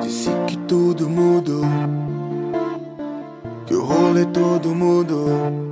Disse que tudo mudou, que o rolê todo mudou.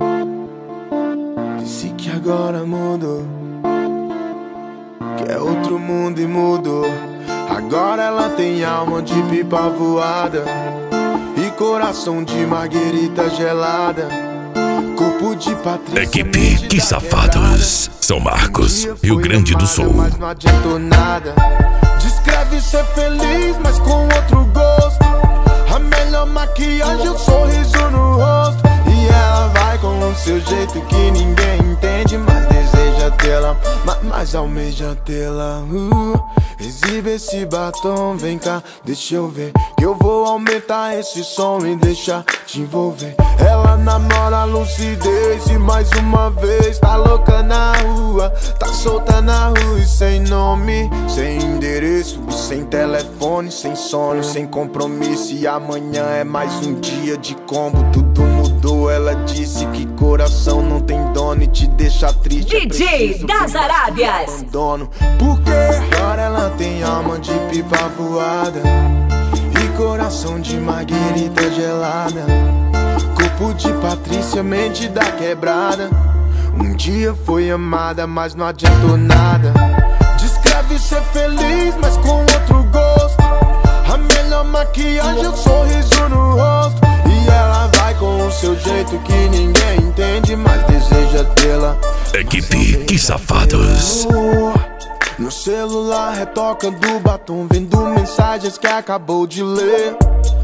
Disse que agora mudou, que é outro mundo e mudou. Agora ela tem alma de pipa voada e coração de marguerita gelada. Corpo de Patrícia. Equipe Que Safados, São Marcos, Rio Grande do Sul. Mas não adiantou nada. Descreve ser feliz, mas com outro gosto. A melhor maquiagem é o sorriso no rosto. E ela vai com o seu jeito que ninguém entende, mas deseja tê-la, mas almeja tê-la. Exibe esse batom, vem cá, deixa eu ver, que eu vou aumentar esse som e deixar te envolver. Ela namora a lucidez e mais uma vez tá louca na rua, tá solta na rua e sem nome, sem endereço, sem telefone, sem sono, sem compromisso. E amanhã é mais um dia de combo, tudo mudou. Ela disse que coração não tem dono e te deixa triste. DJ das Arábias. Dono, porque agora ela tem alma de pipa voada e coração de marguerita gelada. Corpo de Patrícia, mente da quebrada. Um dia foi amada, mas não adiantou nada. Descreve ser feliz, mas com outro gosto. A melhor maquiagem é o sorriso no rosto. E ela vai com o seu jeito que ninguém entende, mas deseja tê-la. Equipe Que Safados. No celular retocando batom, vendo mensagens que acabou de ler.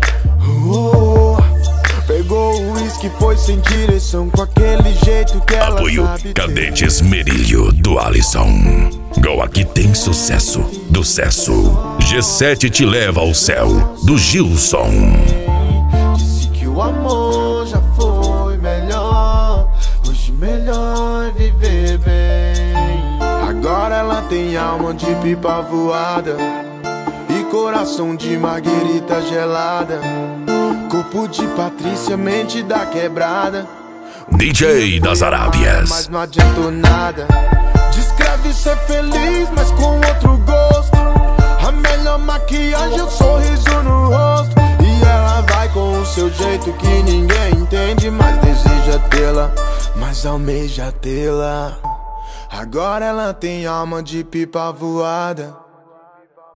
Pegou o uísque, foi sem direção, com aquele jeito que ela Apoio sabe Cadete ter. Esmerilho do Alisson. Go Aqui Tem Sucesso do Cesso. G7 Te Leva ao Céu do Gilson. Disse que o amor já foi melhor, hoje melhor é viver bem. Agora ela tem alma de pipa voada e coração de marguerita gelada. Corpo de Patrícia, mente da quebrada. DJ das Arábias. Mas não adiantou nada. Descreve ser feliz, mas com outro gosto. A melhor maquiagem é o sorriso no rosto. E ela vai com o seu jeito que ninguém entende, mas deseja tê-la, mas almeja tê-la. Agora ela tem alma de pipa voada